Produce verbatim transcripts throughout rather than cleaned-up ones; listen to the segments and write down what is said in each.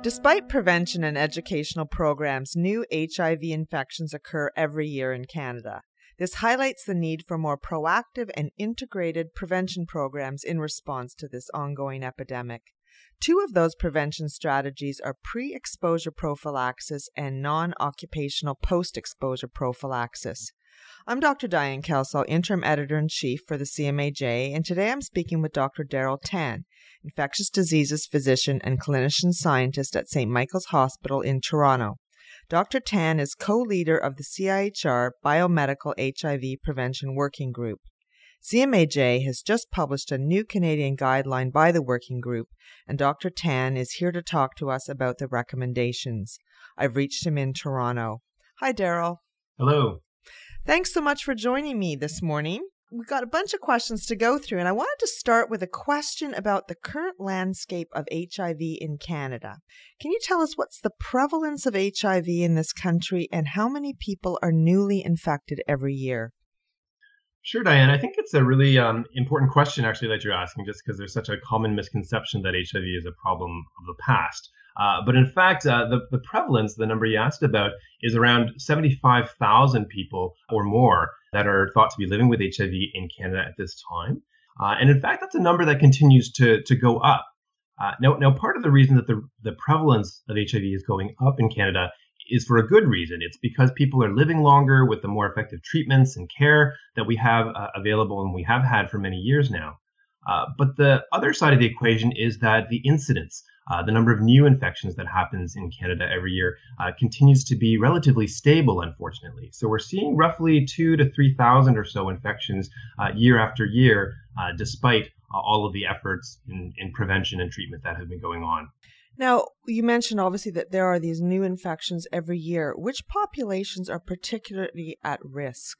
Despite prevention and educational programs, new H I V infections occur every year in Canada. This highlights the need for more proactive and integrated prevention programs in response to this ongoing epidemic. Two of those prevention strategies are pre-exposure prophylaxis and non-occupational post-exposure prophylaxis. I'm Doctor Diane Kelsall, Interim Editor-in-Chief for the C M A J, and today I'm speaking with Doctor Daryl Tan, infectious diseases physician and clinician scientist at Saint Michael's Hospital in Toronto. Doctor Tan is co-leader of the C I H R Biomedical H I V Prevention Working Group. C M A J has just published a new Canadian guideline by the working group, and Doctor Tan is here to talk to us about the recommendations. I've reached him in Toronto. Hi, Daryl. Hello. Thanks so much for joining me this morning. We've got a bunch of questions to go through, and I wanted to start with a question about the current landscape of H I V in Canada. Can you tell us what's the prevalence of H I V in this country and how many people are newly infected every year? Sure, Diane. I think it's a really um, important question, actually, that you're asking, just because there's such a common misconception that H I V is a problem of the past. Uh, but in fact, uh, the, the prevalence, the number you asked about, is around seventy-five thousand people or more that are thought to be living with H I V in Canada at this time. Uh, and in fact, that's a number that continues to, to go up. Uh, now, now, part of the reason that the, the prevalence of H I V is going up in Canada is for a good reason. It's because people are living longer with the more effective treatments and care that we have uh, available and we have had for many years now. Uh, but the other side of the equation is that the incidence, uh, the number of new infections that happens in Canada every year, uh, continues to be relatively stable, unfortunately. So we're seeing roughly two to three thousand or so infections uh, year after year, uh, despite uh, all of the efforts in, in prevention and treatment that have been going on. Now, you mentioned obviously that there are these new infections every year. Which populations are particularly at risk?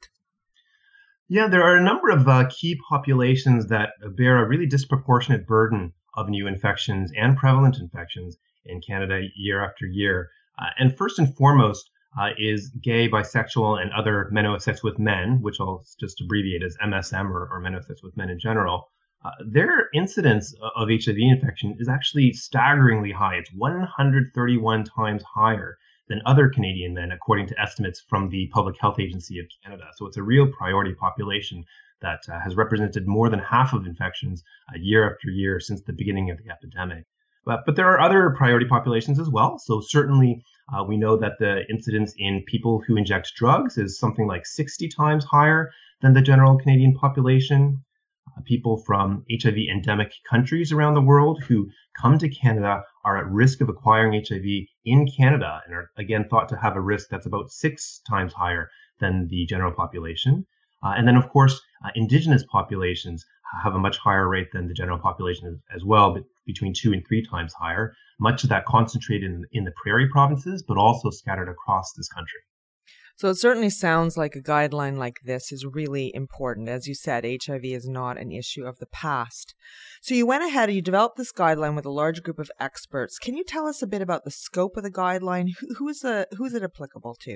Yeah, there are a number of uh, key populations that bear a really disproportionate burden of new infections and prevalent infections in Canada year after year. Uh, and first and foremost uh, is gay, bisexual, and other men who have sex with men, which I'll just abbreviate as M S M or, or men who have sex with men in general. Uh, their incidence of H I V infection is actually staggeringly high. It's one hundred thirty-one times higher than other Canadian men, according to estimates from the Public Health Agency of Canada. So it's a real priority population that uh, has represented more than half of infections uh, year after year since the beginning of the epidemic. But, but there are other priority populations as well. So certainly uh, we know that the incidence in people who inject drugs is something like sixty times higher than the general Canadian population. Uh, people from H I V endemic countries around the world who come to Canada are at risk of acquiring H I V in Canada and are again thought to have a risk that's about six times higher than the general population. Uh, and then, of course, uh, Indigenous populations have a much higher rate than the general population as, as well, but between two and three times higher. Much of that concentrated in, in the prairie provinces, but also scattered across this country. So it certainly sounds like a guideline like this is really important. As you said, H I V is not an issue of the past. So you went ahead and you developed this guideline with a large group of experts. Can you tell us a bit about the scope of the guideline? Who, who's, the, who's it applicable to?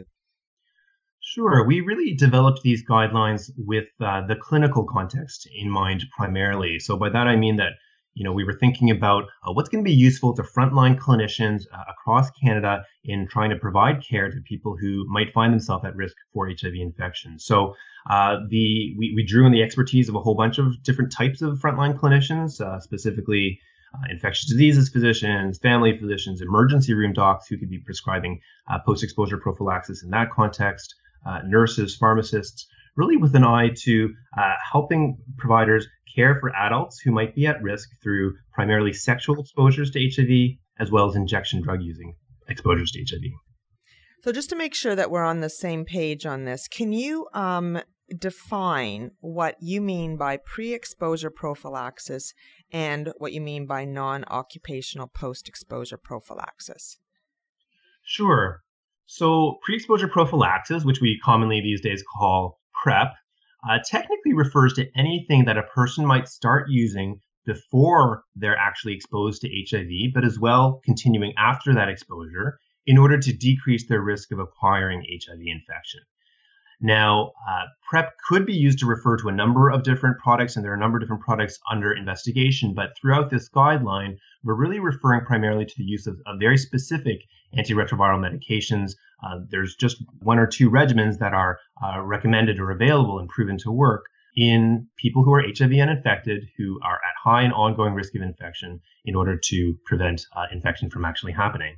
Sure. We really developed these guidelines with uh, the clinical context in mind primarily. So by that I mean that You know, we were thinking about uh, what's going to be useful to frontline clinicians uh, across Canada in trying to provide care to people who might find themselves at risk for H I V infection. So uh, the we, we drew on the expertise of a whole bunch of different types of frontline clinicians, uh, specifically uh, infectious diseases physicians, family physicians, emergency room docs who could be prescribing uh, post-exposure prophylaxis in that context, uh, nurses, pharmacists, really with an eye to uh, helping providers care for adults who might be at risk through primarily sexual exposures to H I V, as well as injection drug using exposures to H I V. So just to make sure that we're on the same page on this, can you um, define what you mean by pre-exposure prophylaxis and what you mean by non-occupational post-exposure prophylaxis? Sure. So pre-exposure prophylaxis, which we commonly these days call PrEP, uh, technically refers to anything that a person might start using before they're actually exposed to H I V, but as well continuing after that exposure in order to decrease their risk of acquiring H I V infection. Now, uh, PrEP could be used to refer to a number of different products, and there are a number of different products under investigation. But throughout this guideline, we're really referring primarily to the use of, of very specific antiretroviral medications. Uh, there's just one or two regimens that are uh, recommended or available and proven to work in people who are H I V uninfected, who are at high and ongoing risk of infection, in order to prevent uh, infection from actually happening.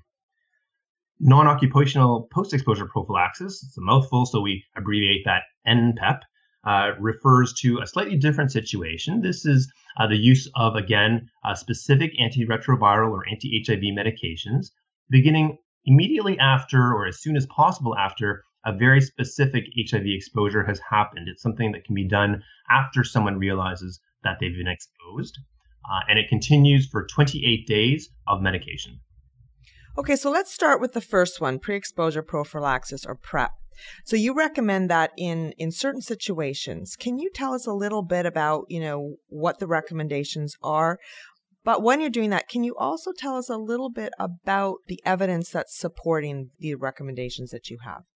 Non-occupational post-exposure prophylaxis, it's a mouthful, so we abbreviate that N PEP, uh, refers to a slightly different situation. This is uh, the use of, again, uh, specific antiretroviral or anti-H I V medications, beginning immediately after or as soon as possible after a very specific H I V exposure has happened. It's something that can be done after someone realizes that they've been exposed, uh, and it continues for twenty-eight days of medication. Okay, so let's start with the first one, pre-exposure prophylaxis or PrEP. So you recommend that in, in certain situations. Can you tell us a little bit about, you know, what the recommendations are? But when you're doing that, can you also tell us a little bit about the evidence that's supporting the recommendations that you have?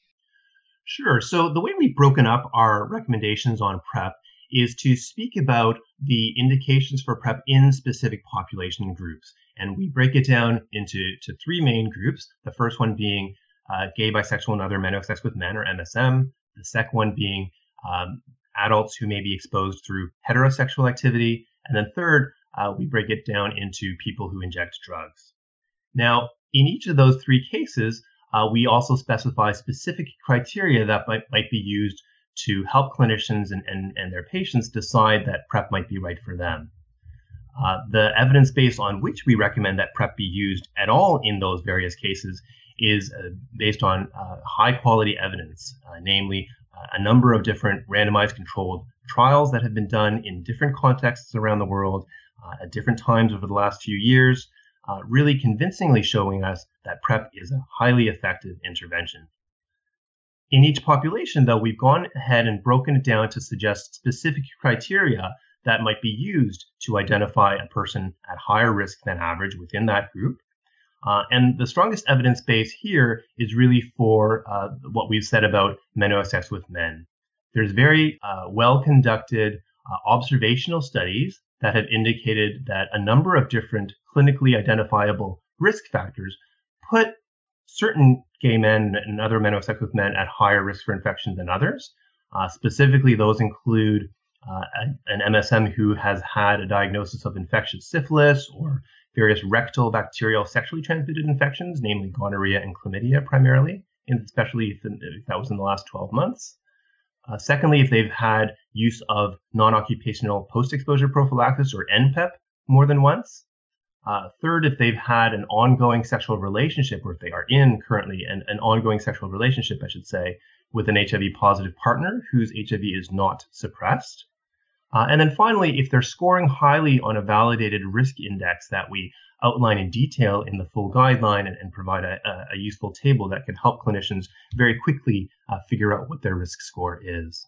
Sure. So the way we've broken up our recommendations on PrEP is to speak about the indications for PrEP in specific population groups. And we break it down into to three main groups. The first one being uh, gay, bisexual, and other men who have sex with men, or M S M. The second one being um, adults who may be exposed through heterosexual activity. And then third, uh, we break it down into people who inject drugs. Now, in each of those three cases, uh, we also specify specific criteria that might, might be used to help clinicians and, and, and their patients decide that PrEP might be right for them. Uh, the evidence base on which we recommend that PrEP be used at all in those various cases is uh, based on uh, high quality evidence, uh, namely uh, a number of different randomized controlled trials that have been done in different contexts around the world uh, at different times over the last few years, uh, really convincingly showing us that PrEP is a highly effective intervention. In each population, though, we've gone ahead and broken it down to suggest specific criteria that might be used to identify a person at higher risk than average within that group. Uh, and the strongest evidence base here is really for uh, what we've said about men who have sex with men. There's very uh, well-conducted uh, observational studies that have indicated that a number of different clinically identifiable risk factors put certain gay men and other men who have sex with men at higher risk for infection than others. Uh, specifically, those include uh, an M S M who has had a diagnosis of infectious syphilis or various rectal bacterial sexually transmitted infections, namely gonorrhea and chlamydia primarily, and especially if, if that was in the last twelve months. Uh, secondly, if they've had use of non-occupational post-exposure prophylaxis or N PEP more than once. Uh, third, if they've had an ongoing sexual relationship, or if they are in currently an, an ongoing sexual relationship, I should say, with an H I V positive partner whose H I V is not suppressed. Uh, and then finally, if they're scoring highly on a validated risk index that we outline in detail in the full guideline and, and provide a, a useful table that can help clinicians very quickly uh, figure out what their risk score is.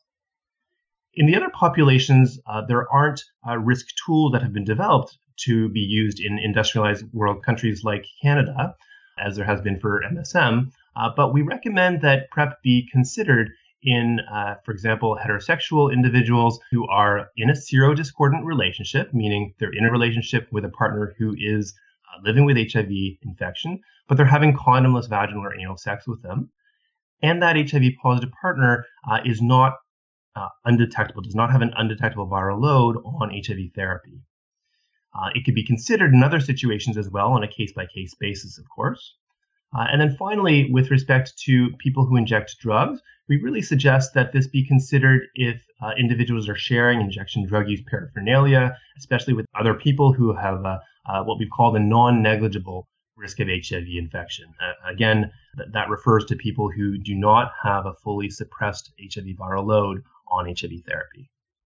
In the other populations, uh, there aren't uh, risk tools that have been developed to be used in industrialized world countries like Canada, as there has been for M S M, uh, but we recommend that PrEP be considered in, uh, for example, heterosexual individuals who are in a serodiscordant relationship, meaning they're in a relationship with a partner who is uh, living with H I V infection, but they're having condomless vaginal or anal sex with them, and that H I V positive partner uh, is not uh, undetectable, does not have an undetectable viral load on H I V therapy. Uh, it could be considered in other situations as well on a case-by-case basis, of course. Uh, and then finally, with respect to people who inject drugs, we really suggest that this be considered if uh, individuals are sharing injection drug use paraphernalia, especially with other people who have uh, uh, what we call the non-negligible risk of H I V infection. Uh, again, th- that refers to people who do not have a fully suppressed H I V viral load on H I V therapy.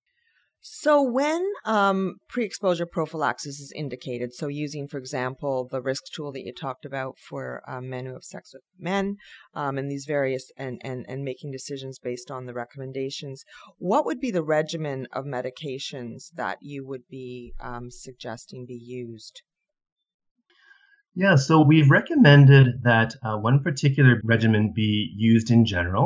So when um, pre-exposure prophylaxis is indicated, so using, for example, the risk tool that you talked about for um, men who have sex with men, um, and these various, and, and, and making decisions based on the recommendations, what would be the regimen of medications that you would be um, suggesting be used? Yeah, so we've recommended that uh, one particular regimen be used in general.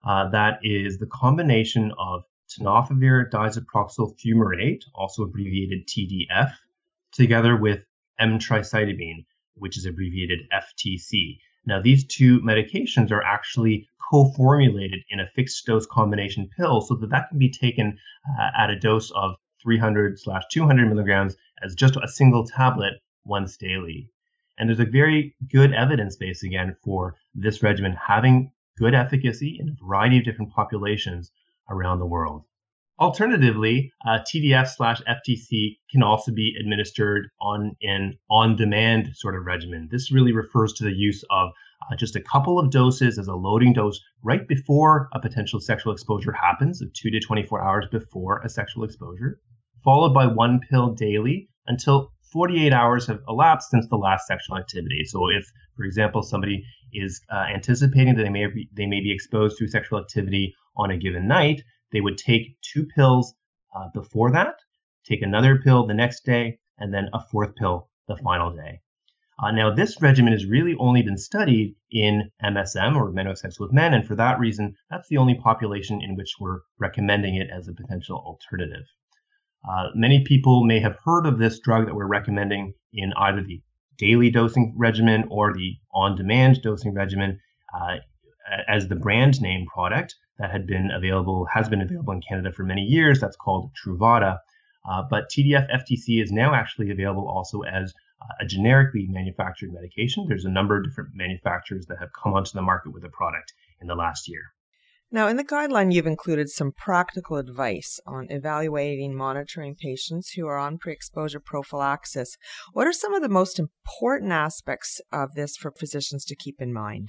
Uh, that is the combination of tenofovir disoproxyl fumarate, also abbreviated T D F, together with emtricitabine, which is abbreviated F T C. Now, these two medications are actually co-formulated in a fixed dose combination pill so that that can be taken uh, at a dose of three hundred slash two hundred milligrams as just a single tablet once daily. And there's a very good evidence base, again, for this regimen having good efficacy in a variety of different populations around the world. Alternatively, uh, T D F slash F T C can also be administered on an on-demand sort of regimen. This really refers to the use of uh, just a couple of doses as a loading dose right before a potential sexual exposure happens, so two to twenty-four hours before a sexual exposure, followed by one pill daily until forty-eight hours have elapsed since the last sexual activity. So if, for example, somebody is uh, anticipating that they may be, they may be exposed to sexual activity on a given night, they would take two pills uh, before that, take another pill the next day, and then a fourth pill the final day. Uh, now, this regimen has really only been studied in M S M, or men who have sex with men, and for that reason, that's the only population in which we're recommending it as a potential alternative. Uh, many people may have heard of this drug that we're recommending in either the daily dosing regimen or the on-demand dosing regimen uh, as the brand name product that had been available, has been available in Canada for many years. That's called Truvada. Uh, but T D F F T C is now actually available also as uh, a generically manufactured medication. There's a number of different manufacturers that have come onto the market with the product in the last year. Now, in the guideline, you've included some practical advice on evaluating, monitoring patients who are on pre-exposure prophylaxis. What are some of the most important aspects of this for physicians to keep in mind?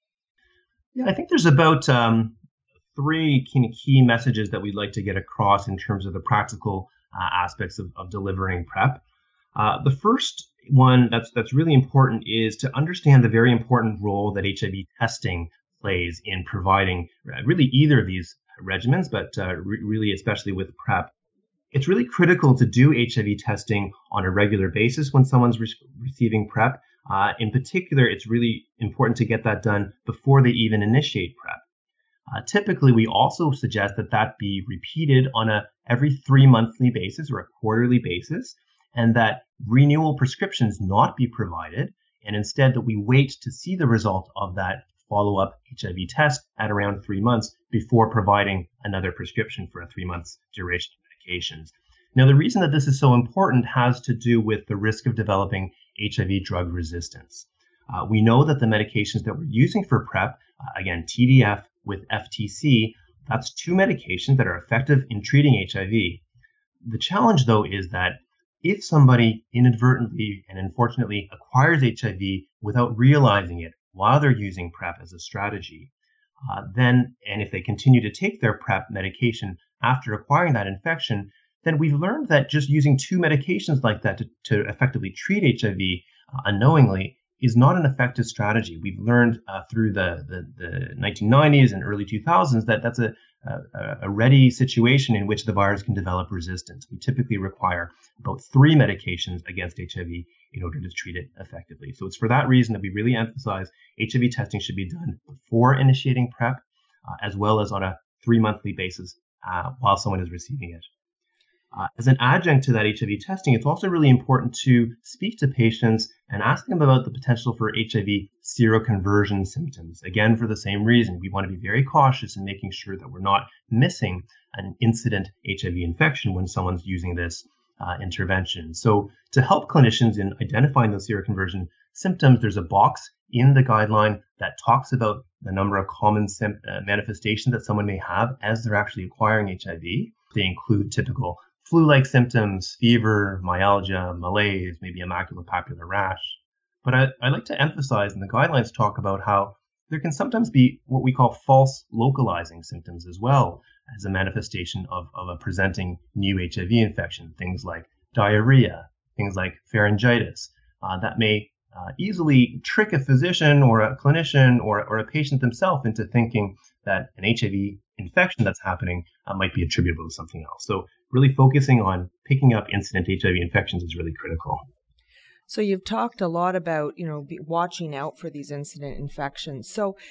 Yeah, I think there's about um, three key messages that we'd like to get across in terms of the practical uh, aspects of, of delivering PrEP. Uh, the first one that's that's really important is to understand the very important role that H I V testing plays in providing really either of these regimens, but uh, re- really especially with PrEP. It's really critical to do H I V testing on a regular basis when someone's re- receiving PrEP. Uh, in particular, it's really important to get that done before they even initiate PrEP. Uh, typically, we also suggest that that be repeated on a every three monthly basis or a quarterly basis, and that renewal prescriptions not be provided, and instead that we wait to see the result of that follow-up H I V test at around three months before providing another prescription for a three months duration of medications. Now, the reason that this is so important has to do with the risk of developing H I V drug resistance. Uh, we know that the medications that we're using for PrEP, uh, again, T D F with F T C, that's two medications that are effective in treating H I V. The challenge, though, is that if somebody inadvertently and unfortunately acquires H I V without realizing it while they're using PrEP as a strategy, uh, then, and if they continue to take their PrEP medication after acquiring that infection, then we've learned that just using two medications like that to, to effectively treat H I V uh, unknowingly is not an effective strategy. We've learned uh, through the, the, the nineteen nineties and early two thousands that that's a, a, a ready situation in which the virus can develop resistance. We typically require about three medications against H I V in order to treat it effectively. So it's for that reason that we really emphasize H I V testing should be done before initiating PrEP, uh, as well as on a three monthly basis uh, while someone is receiving it. Uh, as an adjunct to that H I V testing, it's also really important to speak to patients and ask them about the potential for H I V seroconversion symptoms. Again, for the same reason, we want to be very cautious in making sure that we're not missing an incident H I V infection when someone's using this uh, intervention. So to help clinicians in identifying those seroconversion symptoms, there's a box in the guideline that talks about the number of common sim- uh, manifestations that someone may have as they're actually acquiring H I V. They include typical flu-like symptoms, fever, myalgia, malaise, maybe a maculopapular rash. But I, I like to emphasize, and the guidelines talk about how there can sometimes be what we call false localizing symptoms as well as a manifestation of, of a presenting new H I V infection, things like diarrhea, things like pharyngitis, uh, that may uh, easily trick a physician or a clinician or, or a patient themselves into thinking that an H I V infection that's happening uh, might be attributable to something else. So really focusing on picking up incident H I V infections is really critical. So you've talked a lot about, you know, be watching out for these incident infections. So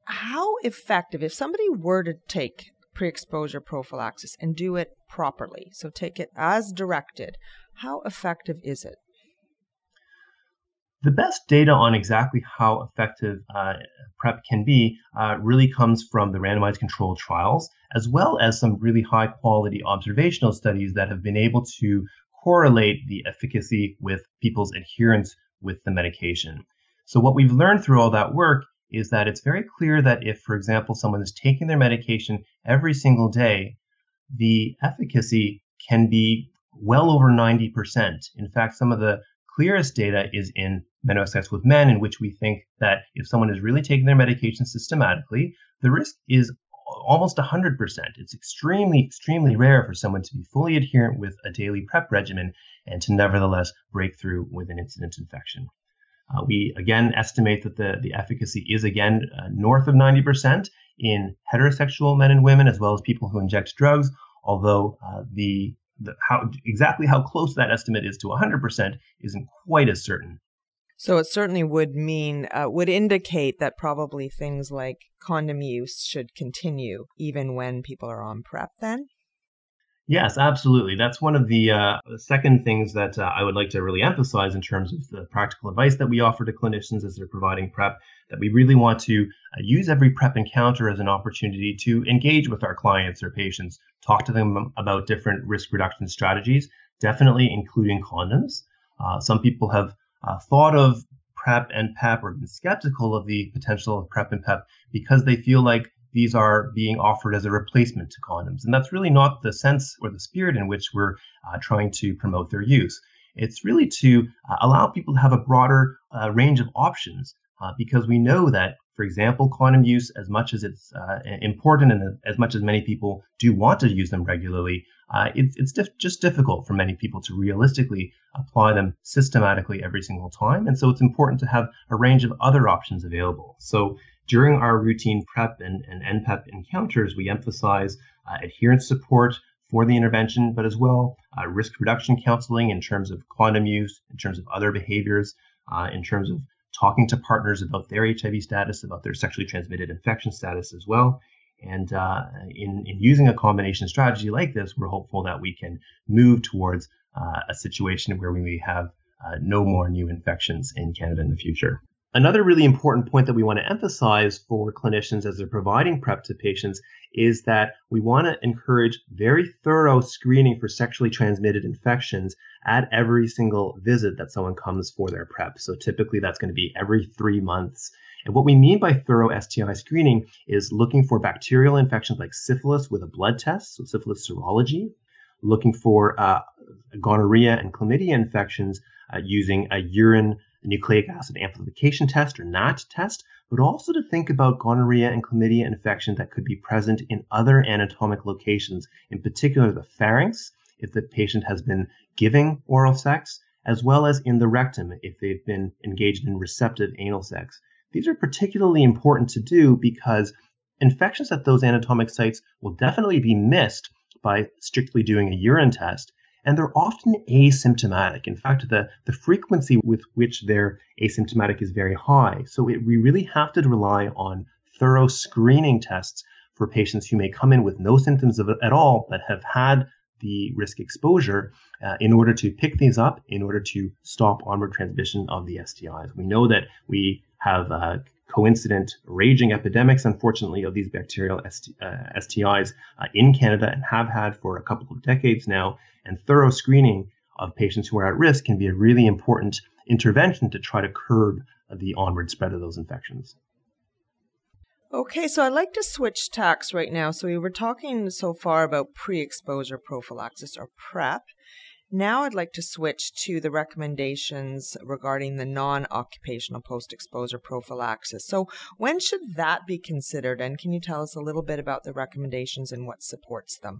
how effective, if somebody were to take pre-exposure prophylaxis and do it properly, so take it as directed, how effective is it? The best data on exactly how effective uh, PrEP can be uh, really comes from the randomized controlled trials, as well as some really high quality observational studies that have been able to correlate the efficacy with people's adherence with the medication. So what we've learned through all that work is that it's very clear that if, for example, someone is taking their medication every single day, the efficacy can be well over ninety percent. In fact, some of the clearest data is in menopause sex with men, in which we think that if someone is really taking their medication systematically, the risk is almost one hundred percent. It's extremely, extremely rare for someone to be fully adherent with a daily PrEP regimen and to nevertheless break through with an incident infection. Uh, we again estimate that the, the efficacy is again uh, north of ninety percent in heterosexual men and women, as well as people who inject drugs, although uh, the The, how exactly how close that estimate is to one hundred percent isn't quite as certain. So it certainly would mean, uh, would indicate that probably things like condom use should continue even when people are on PrEP then? Yes, absolutely. That's one of the uh, second things that uh, I would like to really emphasize in terms of the practical advice that we offer to clinicians as they're providing PrEP, that we really want to uh, use every PrEP encounter as an opportunity to engage with our clients or patients, talk to them about different risk reduction strategies, definitely including condoms. Uh, some people have uh, thought of PrEP and PEP or been skeptical of the potential of PrEP and PEP because they feel like these are being offered as a replacement to condoms. And that's really not the sense or the spirit in which we're uh, trying to promote their use. It's really to uh, allow people to have a broader uh, range of options uh, because we know that, for example, condom use, as much as it's uh, important and as much as many people do want to use them regularly, uh, it's, it's dif- just difficult for many people to realistically apply them systematically every single time. And so it's important to have a range of other options available. So during our routine PrEP and, and N PEP encounters, we emphasize uh, adherence support for the intervention, but as well uh, risk reduction counseling in terms of condom use, in terms of other behaviors, uh, in terms of talking to partners about their H I V status, about their sexually transmitted infection status as well. And uh, in, in using a combination strategy like this, we're hopeful that we can move towards uh, a situation where we may have uh, no more new infections in Canada in the future. Another really important point that we want to emphasize for clinicians as they're providing PrEP to patients is that we want to encourage very thorough screening for sexually transmitted infections at every single visit that someone comes for their PrEP. So typically that's going to be every three months. And what we mean by thorough S T I screening is looking for bacterial infections like syphilis with a blood test, so syphilis serology, looking for uh, gonorrhea and chlamydia infections uh, using a urine nucleic acid amplification test or N A T test, but also to think about gonorrhea and chlamydia infection that could be present in other anatomic locations, in particular the pharynx, if the patient has been giving oral sex, as well as in the rectum, if they've been engaged in receptive anal sex. These are particularly important to do because infections at those anatomic sites will definitely be missed by strictly doing a urine test, and they're often asymptomatic. In fact, the, the frequency with which they're asymptomatic is very high. So it, we really have to rely on thorough screening tests for patients who may come in with no symptoms of it at all, but have had the risk exposure uh, in order to pick these up, in order to stop onward transmission of the S T Is. We know that we have uh, coincident raging epidemics, unfortunately, of these bacterial S T, uh, S T Is uh, in Canada and have had for a couple of decades now. And thorough screening of patients who are at risk can be a really important intervention to try to curb the onward spread of those infections. Okay, so I'd like to switch tacks right now. So we were talking so far about pre-exposure prophylaxis or PrEP. Now I'd like to switch to the recommendations regarding the non-occupational post-exposure prophylaxis. So when should that be considered? And can you tell us a little bit about the recommendations and what supports them?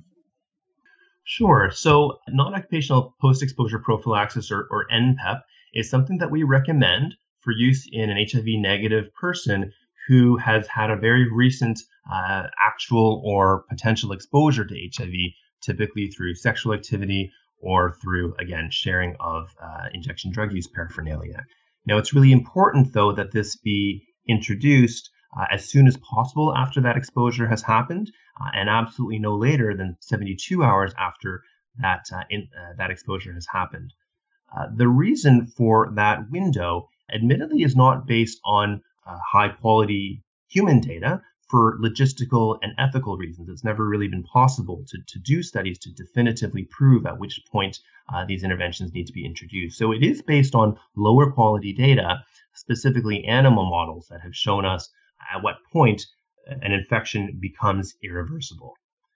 Sure. So non-occupational post-exposure prophylaxis, or, or N PEP, is something that we recommend for use in an H I V negative person who has had a very recent uh, actual or potential exposure to H I V, typically through sexual activity or through, again, sharing of uh, injection drug use paraphernalia. Now, it's really important, though, that this be introduced uh, as soon as possible after that exposure has happened, uh, and absolutely no later than seventy-two hours after that, uh, in, uh, that exposure has happened. Uh, the reason for that window, admittedly, is not based on uh, high quality human data. For logistical and ethical reasons, it's never really been possible to, to do studies to definitively prove at which point uh, these interventions need to be introduced. So it is based on lower quality data, specifically animal models that have shown us at what point an infection becomes irreversible.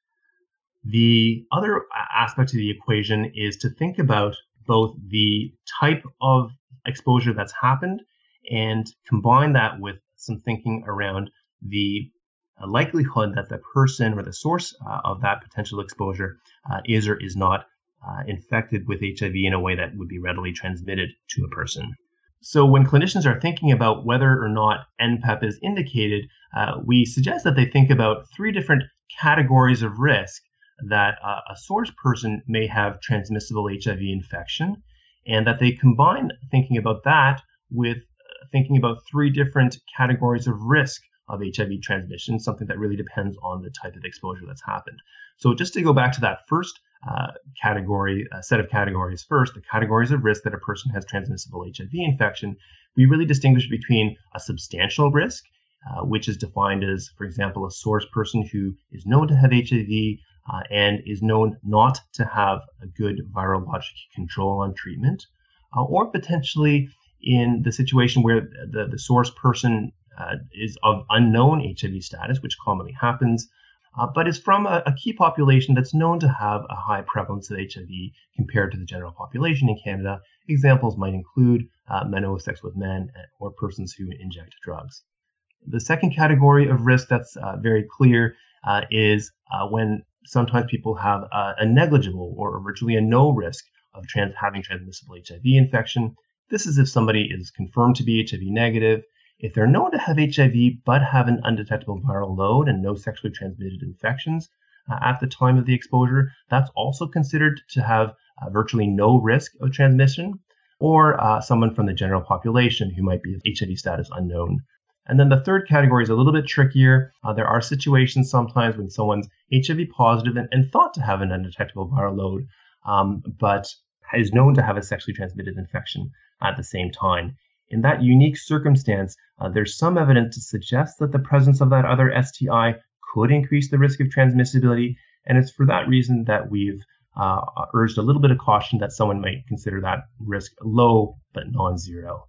The other aspect of the equation is to think about both the type of exposure that's happened and combine that with some thinking around the a likelihood that the person or the source uh, of that potential exposure uh, is or is not uh, infected with H I V in a way that would be readily transmitted to a person. So when clinicians are thinking about whether or not N PEP is indicated, uh, we suggest that they think about three different categories of risk that uh, a source person may have transmissible H I V infection, and that they combine thinking about that with uh, thinking about three different categories of risk of H I V transmission, something that really depends on the type of exposure that's happened. So just to go back to that first uh, category, uh, set of categories first, the categories of risk that a person has transmissible H I V infection, we really distinguish between a substantial risk, uh, which is defined as, for example, a source person who is known to have H I V uh, and is known not to have a good virologic control on treatment, uh, or potentially in the situation where the, the source person Uh, is of unknown H I V status, which commonly happens, uh, but is from a, a key population that's known to have a high prevalence of H I V compared to the general population in Canada. Examples might include uh, men who have sex with men or persons who inject drugs. The second category of risk that's uh, very clear uh, is uh, when sometimes people have a, a negligible or virtually a no risk of trans- having transmissible H I V infection. This is if somebody is confirmed to be H I V negative. If they're known to have H I V but have an undetectable viral load and no sexually transmitted infections uh, at the time of the exposure, that's also considered to have uh, virtually no risk of transmission, or uh, someone from the general population who might be of H I V status unknown. And then the third category is a little bit trickier. Uh, there are situations sometimes when someone's H I V positive and, and thought to have an undetectable viral load, um, but is known to have a sexually transmitted infection at the same time. In that unique circumstance, uh, there's some evidence to suggest that the presence of that other S T I could increase the risk of transmissibility, and it's for that reason that we've uh, urged a little bit of caution that someone might consider that risk low but non-zero.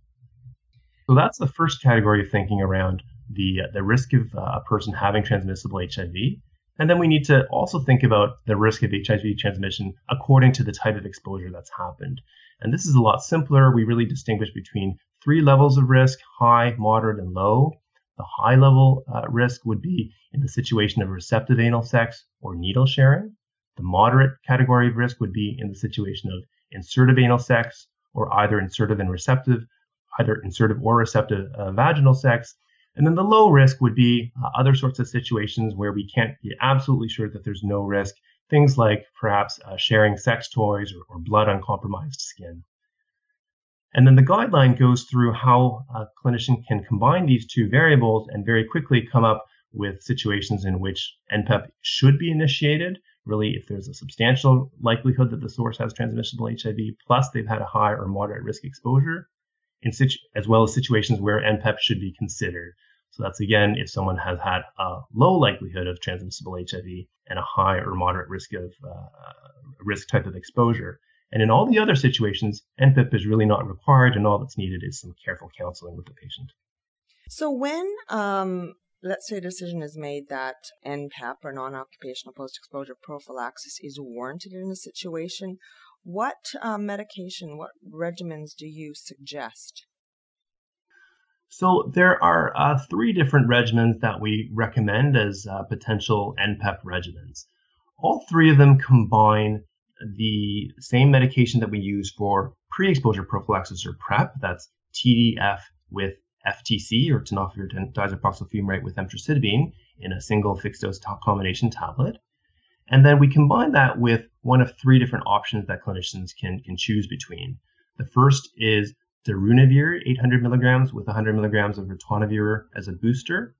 So that's the first category of thinking around the, uh, the risk of uh, a person having transmissible H I V. And then we need to also think about the risk of H I V transmission according to the type of exposure that's happened. And this is a lot simpler. We really distinguish between three levels of risk: high, moderate, and low. The high level uh, risk would be in the situation of receptive anal sex or needle sharing. The moderate category of risk would be in the situation of insertive anal sex or either insertive and receptive, either insertive or receptive uh, vaginal sex. And then the low risk would be uh, other sorts of situations where we can't be absolutely sure that there's no risk. Things like perhaps uh, sharing sex toys or, or blood on compromised skin. And then the guideline goes through how a clinician can combine these two variables and very quickly come up with situations in which N PEP should be initiated. Really, if there's a substantial likelihood that the source has transmissible H I V, plus they've had a high or moderate risk exposure, in situ- as well as situations where N PEP should be considered. So that's, again, if someone has had a low likelihood of transmissible H I V and a high or moderate risk of uh, risk type of exposure. And in all the other situations, N PEP is really not required, and all that's needed is some careful counseling with the patient. So when, um, let's say a decision is made that N PEP or non-occupational post-exposure prophylaxis is warranted in a situation, what uh, medication, what regimens do you suggest? So there are uh, three different regimens that we recommend as uh, potential N PEP regimens. All three of them combine the same medication that we use for pre-exposure prophylaxis or PrEP, that's T D F with F T C or tenofovir disoproxil fumarate with emtricitabine in a single fixed-dose combination tablet. And then we combine that with one of three different options that clinicians can, can choose between. The first is darunavir, eight hundred milligrams with one hundred milligrams of ritonavir as a booster.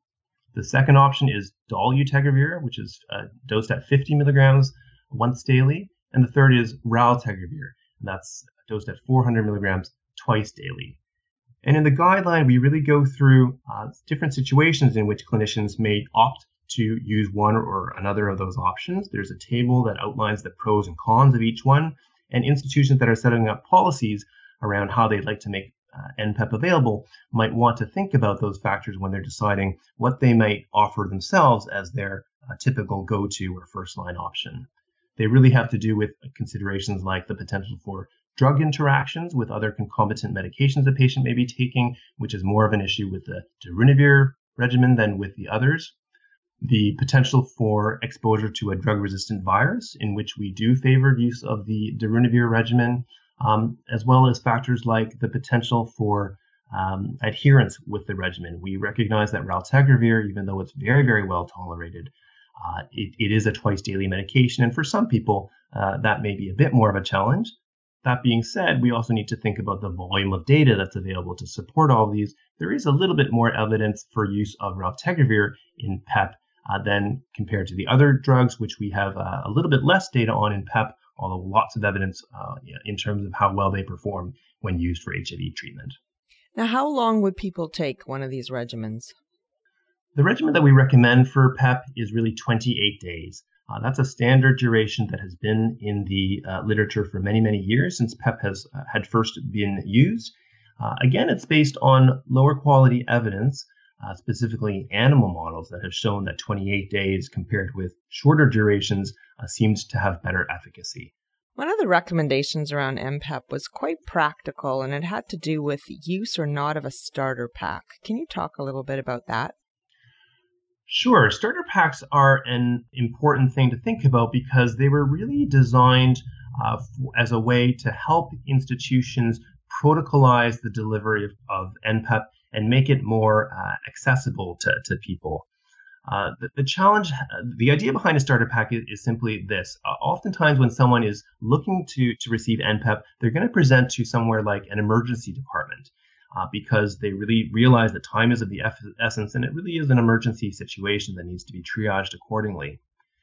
The second option is dolutegravir, which is uh, dosed at fifty milligrams once daily. And the third is raltegravir, and that's dosed at four hundred milligrams twice daily. And in the guideline, we really go through uh, different situations in which clinicians may opt to use one or another of those options. There's a table that outlines the pros and cons of each one, and institutions that are setting up policies around how they'd like to make uh, N PEP available might want to think about those factors when they're deciding what they might offer themselves as their uh, typical go-to or first-line option. They really have to do with considerations like the potential for drug interactions with other concomitant medications a patient may be taking, which is more of an issue with the darunavir regimen than with the others. The potential for exposure to a drug-resistant virus, in which we do favor use of the darunavir regimen, um, as well as factors like the potential for um, adherence with the regimen. We recognize that raltegravir, even though it's very, very well tolerated, uh, it, it is a twice-daily medication, and for some people, uh, that may be a bit more of a challenge. That being said, we also need to think about the volume of data that's available to support all of these. There is a little bit more evidence for use of raltegravir in PEP uh, than compared to the other drugs, which we have uh, a little bit less data on in PEP, although lots of evidence uh, in terms of how well they perform when used for H I V treatment. Now, how long would people take one of these regimens? The regimen that we recommend for PEP is really twenty-eight days. Uh, that's a standard duration that has been in the uh, literature for many, many years since PEP has uh, had first been used. Uh, again, it's based on lower quality evidence, uh, specifically animal models that have shown that twenty-eight days compared with shorter durations uh, seems to have better efficacy. One of the recommendations around N PEP was quite practical, and it had to do with use or not of a starter pack. Can you talk a little bit about that? Sure. Starter packs are an important thing to think about because they were really designed uh, f- as a way to help institutions protocolize the delivery of, of N PEP and make it more uh, accessible to, to people. Uh, the, the challenge, the idea behind a starter pack is, is simply this. Uh, oftentimes when someone is looking to, to receive N PEP, they're going to present to somewhere like an emergency department. Uh, because they really realize that time is of the essence, and it really is an emergency situation that needs to be triaged accordingly.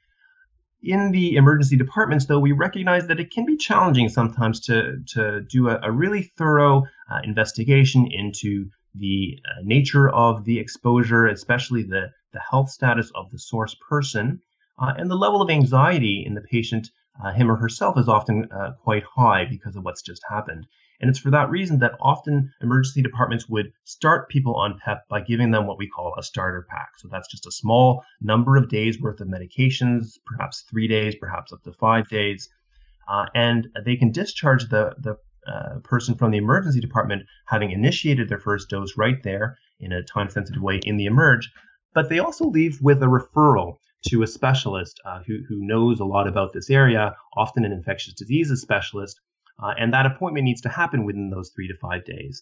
In the emergency departments, though, we recognize that it can be challenging sometimes to, to do a, a really thorough uh, investigation into the uh, nature of the exposure, especially the, the health status of the source person, uh, and the level of anxiety in the patient, uh, him or herself, is often uh, quite high because of what's just happened. And it's for that reason that often emergency departments would start people on PEP by giving them what we call a starter pack. So that's just a small number of days worth of medications, perhaps three days, perhaps up to five days. Uh, and they can discharge the, the uh, person from the emergency department having initiated their first dose right there in a time-sensitive way in the emerge. But they also leave with a referral to a specialist uh, who, who knows a lot about this area, often an infectious diseases specialist. Uh, and that appointment needs to happen within those three to five days.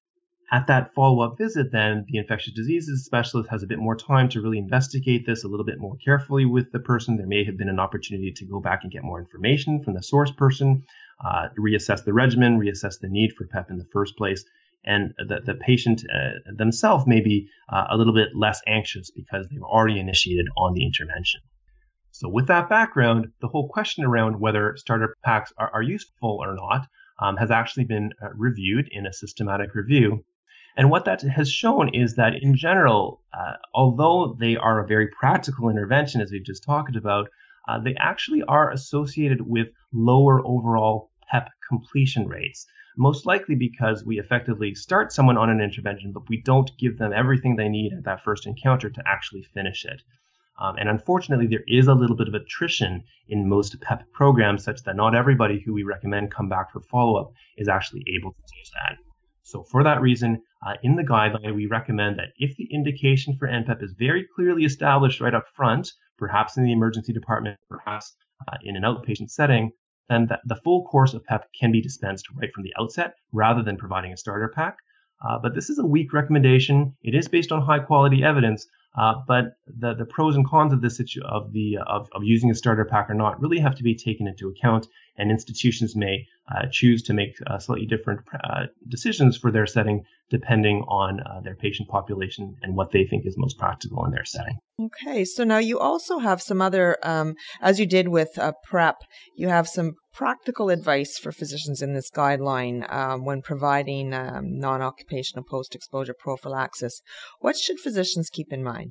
At that follow-up visit, then, the infectious diseases specialist has a bit more time to really investigate this a little bit more carefully with the person. There may have been an opportunity to go back and get more information from the source person, uh, reassess the regimen, reassess the need for PEP in the first place. And the, the patient uh, themselves may be uh, a little bit less anxious because they've already initiated on the intervention. So with that background, the whole question around whether starter packs are, are useful or not um, has actually been uh, reviewed in a systematic review. And what that has shown is that in general, uh, although they are a very practical intervention, as we've just talked about, uh, they actually are associated with lower overall PEP completion rates, most likely because we effectively start someone on an intervention, but we don't give them everything they need at that first encounter to actually finish it. Um, and unfortunately, there is a little bit of attrition in most PEP programs, such that not everybody who we recommend come back for follow-up is actually able to do that. So for that reason, uh, in the guideline, we recommend that if the indication for N PEP is very clearly established right up front, perhaps in the emergency department, perhaps uh, in an outpatient setting, then the, the full course of PEP can be dispensed right from the outset rather than providing a starter pack. Uh, but this is a weak recommendation. It is based on high-quality evidence. Uh, but the, the pros and cons of this situ- of the of, of using a starter pack or not really have to be taken into account, and institutions may uh, choose to make uh, slightly different uh, decisions for their setting depending on uh, their patient population and what they think is most practical in their setting. Okay, so now you also have some other, um, as you did with uh, PrEP, you have some practical advice for physicians in this guideline um, when providing um, non-occupational post-exposure prophylaxis. What should physicians keep in mind?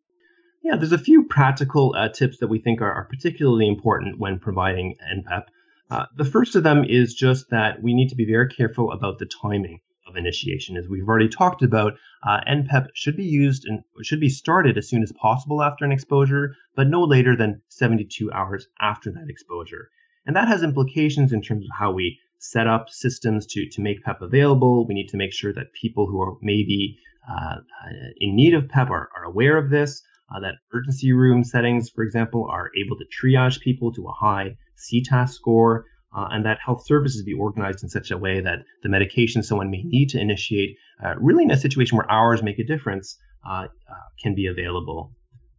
Yeah, there's a few practical uh, tips that we think are, are particularly important when providing N PEP. Uh, the first of them is just that we need to be very careful about the timing of initiation. As we've already talked about, uh, N PEP should be used and should be started as soon as possible after an exposure, but no later than seventy-two hours after that exposure. And that has implications in terms of how we set up systems to, to make PEP available. We need to make sure that people who are maybe uh, in need of PEP are, are aware of this. Uh, that urgency room settings, for example, are able to triage people to a high C T A S score, uh, and that health services be organized in such a way that the medication someone may need to initiate, uh, really in a situation where hours make a difference, uh, uh, can be available.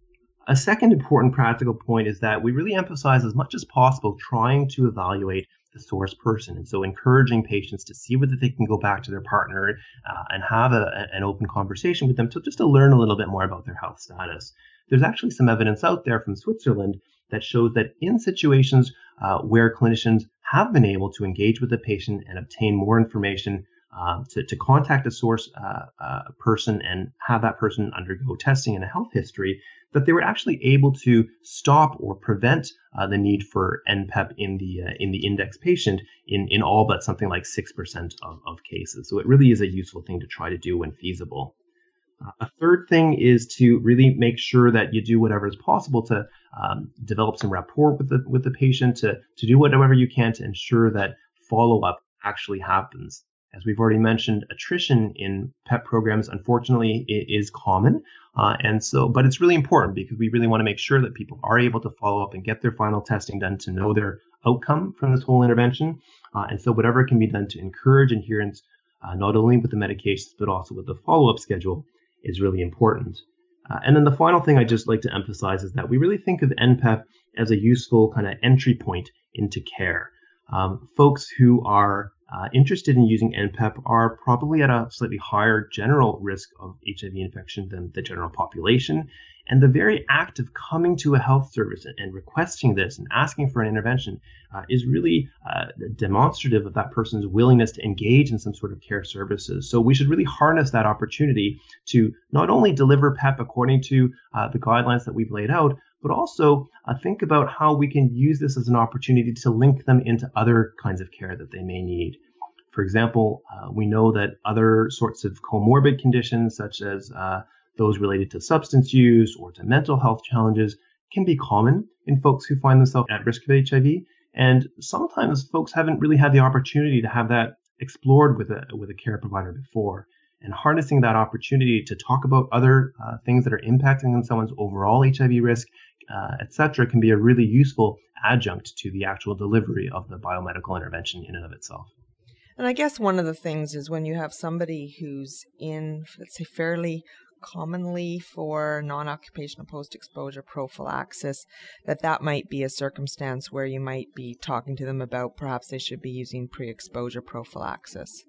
A second important practical point is that we really emphasize as much as possible trying to evaluate the source person. And so encouraging patients to see whether they can go back to their partner uh, and have a, an open conversation with them to just to learn a little bit more about their health status. There's actually some evidence out there from Switzerland that shows that in situations uh, where clinicians have been able to engage with the patient and obtain more information, uh, to, to contact a source uh, uh, person and have that person undergo testing and a health history, that they were actually able to stop or prevent uh, the need for N PEP in the uh, in the index patient in, in all but something like six percent of, of cases. So it really is a useful thing to try to do when feasible. Uh, a third thing is to really make sure that you do whatever is possible to um, develop some rapport with the with the patient, to, to do whatever you can to ensure that follow-up actually happens. As we've already mentioned, attrition in PEP programs, unfortunately, is common. Uh, and so, but it's really important because we really want to make sure that people are able to follow up and get their final testing done to know their outcome from this whole intervention. Uh, and so whatever can be done to encourage adherence, uh, not only with the medications, but also with the follow-up schedule is really important. Uh, and then the final thing I'd just like to emphasize is that we really think of N PEP as a useful kind of entry point into care. Um, folks who are uh, interested in using N PEP are probably at a slightly higher general risk of H I V infection than the general population. And the very act of coming to a health service and, and requesting this and asking for an intervention uh, is really uh, demonstrative of that person's willingness to engage in some sort of care services. So we should really harness that opportunity to not only deliver PEP according to uh, the guidelines that we've laid out, but also uh, think about how we can use this as an opportunity to link them into other kinds of care that they may need. For example, uh, we know that other sorts of comorbid conditions, such as uh, those related to substance use or to mental health challenges, can be common in folks who find themselves at risk of H I V. And sometimes folks haven't really had the opportunity to have that explored with a, with a care provider before. And harnessing that opportunity to talk about other uh, things that are impacting on someone's overall H I V risk, uh, et cetera, can be a really useful adjunct to the actual delivery of the biomedical intervention in and of itself. And I guess one of the things is when you have somebody who's in, let's say, fairly commonly for non-occupational post-exposure prophylaxis, that that might be a circumstance where you might be talking to them about perhaps they should be using pre-exposure prophylaxis.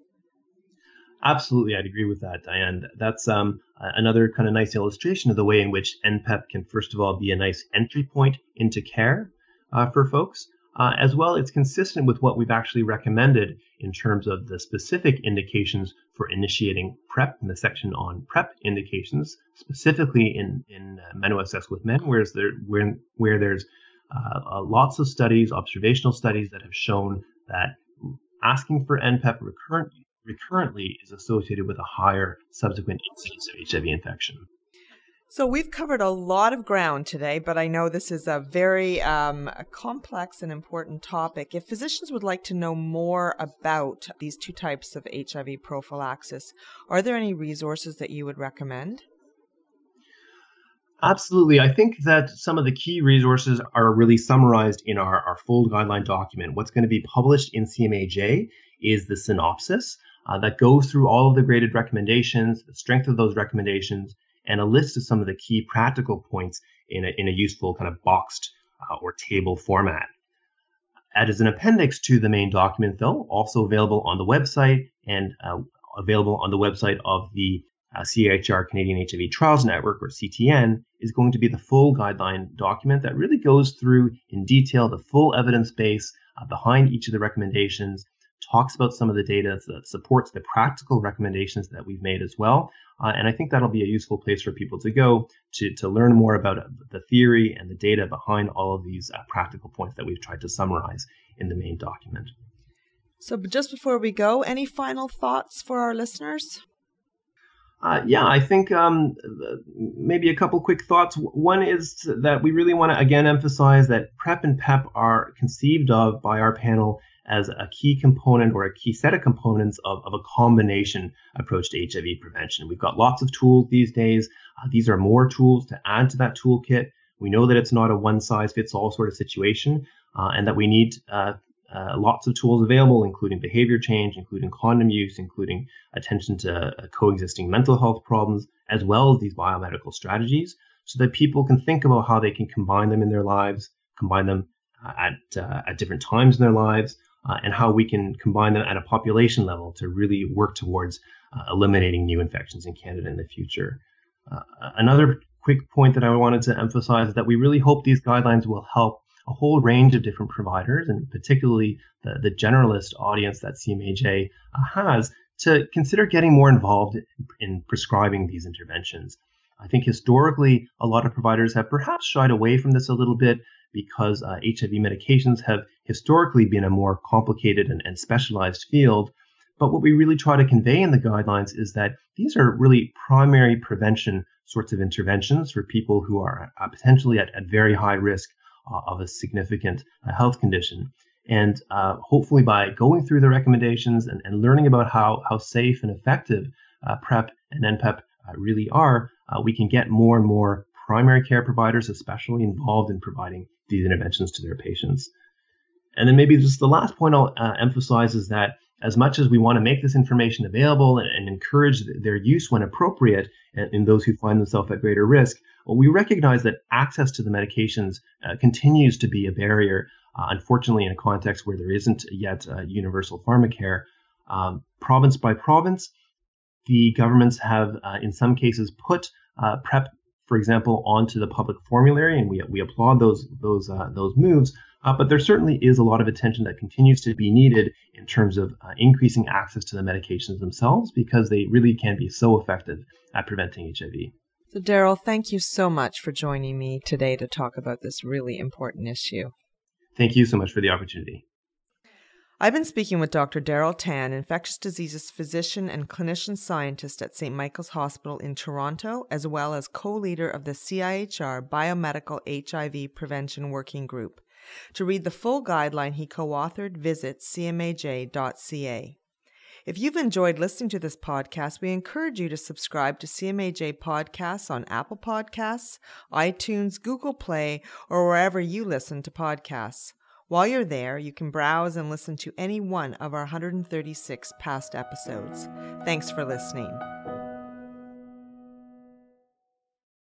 Absolutely, I'd agree with that, Diane. That's um, another kind of nice illustration of the way in which N PEP can, first of all, be a nice entry point into care uh, for folks. Uh, as well, it's consistent with what we've actually recommended in terms of the specific indications for initiating PrEP in the section on PrEP indications, specifically in, in uh, men who have sex with men, whereas there, where, where there's uh, uh, lots of studies, observational studies that have shown that asking for N PEP recurrent, recurrently is associated with a higher subsequent incidence of H I V infection. So we've covered a lot of ground today, but I know this is a very um, a complex and important topic. If physicians would like to know more about these two types of H I V prophylaxis, are there any resources that you would recommend? Absolutely. I think that some of the key resources are really summarized in our, our full guideline document. What's going to be published in C M A J is the synopsis uh, that goes through all of the graded recommendations, the strength of those recommendations, and a list of some of the key practical points in a, in a useful kind of boxed uh, or table format. as an appendix to the main document, though, also available on the website and uh, available on the website of the uh, C I H R Canadian H I V Trials Network, or C T N, is going to be the full guideline document that really goes through in detail the full evidence base uh, behind each of the recommendations, talks about some of the data that supports the practical recommendations that we've made as well. Uh, and I think that'll be a useful place for people to go to, to learn more about the theory and the data behind all of these uh, practical points that we've tried to summarize in the main document. So just before we go, any final thoughts for our listeners? Uh, yeah, I think um, maybe a couple quick thoughts. One is that we really want to again emphasize that PrEP and PEP are conceived of by our panel as a key component or a key set of components of, of a combination approach to H I V prevention. We've got lots of tools these days. Uh, these are more tools to add to that toolkit. We know that it's not a one-size-fits-all sort of situation, uh, and that we need uh, uh, lots of tools available, including behavior change, including condom use, including attention to uh, coexisting mental health problems, as well as these biomedical strategies, so that people can think about how they can combine them in their lives, combine them uh, at, uh, at different times in their lives, Uh, and how we can combine them at a population level to really work towards uh, eliminating new infections in Canada in the future. Uh, another quick point that I wanted to emphasize is that we really hope these guidelines will help a whole range of different providers, and particularly the, the generalist audience that C M A J uh, has, to consider getting more involved in, in prescribing these interventions. I think historically, a lot of providers have perhaps shied away from this a little bit, because uh, H I V medications have historically been a more complicated and, and specialized field. But what we really try to convey in the guidelines is that these are really primary prevention sorts of interventions for people who are uh, potentially at, at very high risk uh, of a significant uh, health condition. And uh, hopefully by going through the recommendations and, and learning about how, how safe and effective uh, PrEP and N PEP uh, really are, uh, we can get more and more primary care providers especially involved in providing these interventions to their patients. And then maybe just the last point I'll uh, emphasize is that as much as we want to make this information available and, and encourage their use when appropriate in, in those who find themselves at greater risk, well, we recognize that access to the medications uh, continues to be a barrier, uh, unfortunately in a context where there isn't yet uh, universal pharmacare. Um, province by province, the governments have uh, in some cases put uh, PrEP, for example, onto the public formulary, and we we applaud those those uh, those moves. Uh, but there certainly is a lot of attention that continues to be needed in terms of uh, increasing access to the medications themselves, because they really can be so effective at preventing H I V. So, Daryl, thank you so much for joining me today to talk about this really important issue. Thank you so much for the opportunity. I've been speaking with Doctor Daryl Tan, infectious diseases physician and clinician scientist at Saint Michael's Hospital in Toronto, as well as co-leader of the C I H R Biomedical H I V Prevention Working Group. To read the full guideline he co-authored, visit c m a j dot c a. If you've enjoyed listening to this podcast, we encourage you to subscribe to C M A J Podcasts on Apple Podcasts, iTunes, Google Play, or wherever you listen to podcasts. While you're there, you can browse and listen to any one of our one hundred thirty-six past episodes. Thanks for listening.